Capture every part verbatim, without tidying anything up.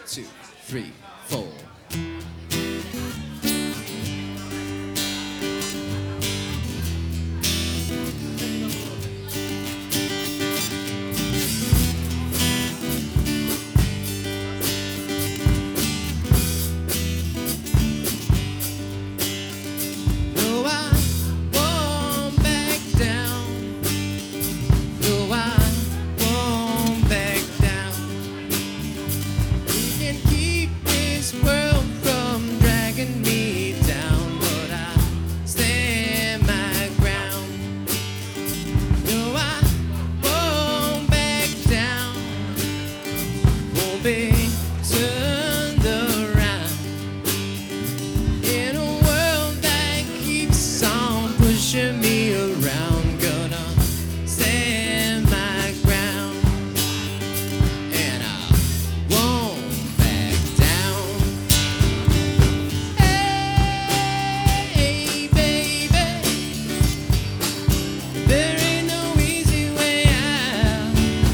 two, three, four. Be turned around in a world that keeps on pushing me around. Gonna stand my ground and I won't back down. Hey, baby, there ain't no easy way out.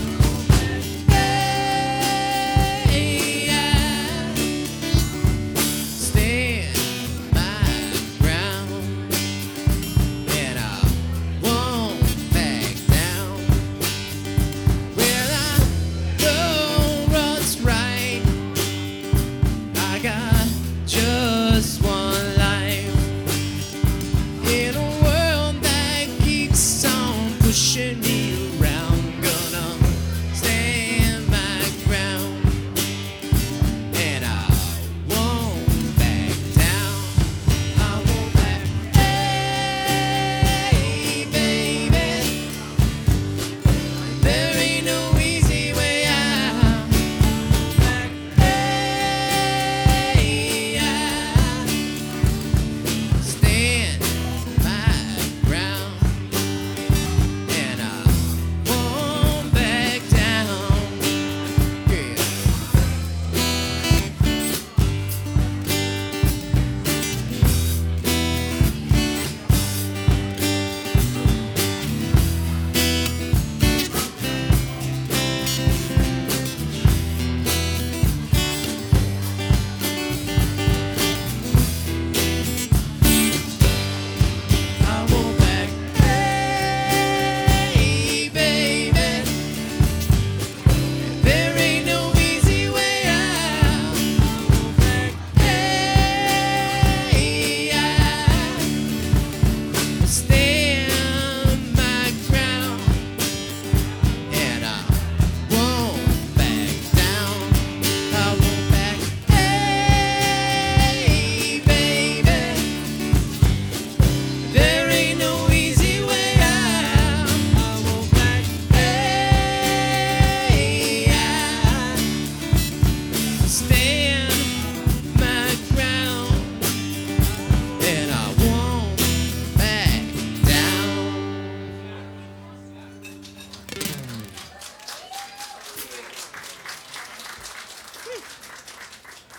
Just one life in a world that keeps on pushing me around. Gonna stand my ground and I won't back down. I won't back. Hey, baby, there ain't no easy way out. Stay